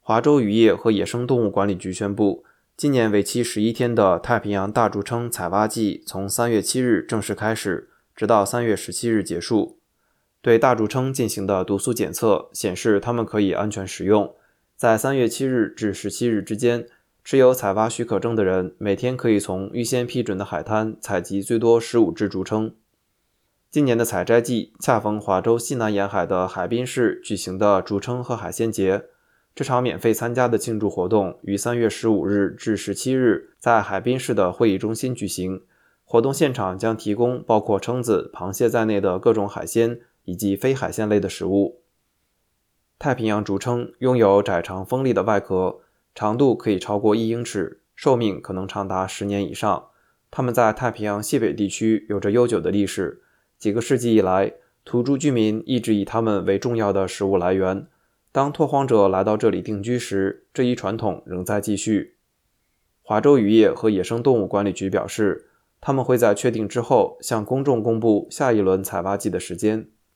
华州渔业和野生动物管理局宣布，今年为期11天的太平洋大竹蛏采挖季从3月7日正式开始，直到3月17日结束。对大竹蛏进行的毒素检测显示，它们可以安全食用。在3月7日至17日之间，持有采挖许可证的人每天可以从预先批准的海滩采集最多15只竹蛏。今年的采摘季恰逢华州西南沿海的海滨市举行的竹蛏和海鲜节。这场免费参加的庆祝活动于3月15日至17日在海滨市的会议中心举行。活动现场将提供包括蛏子、螃蟹在内的各种海鲜以及非海鲜类的食物。太平洋竹蛏拥有窄长锋利的外壳，长度可以超过1英尺，寿命可能长达10年以上。它们在太平洋西北地区有着悠久的历史，几个世纪以来，土著居民一直以它们为重要的食物来源。当拓荒者来到这里定居时，这一传统仍在继续。华州渔业和野生动物管理局表示，他们会在确定之后向公众公布下一轮采挖季的时间。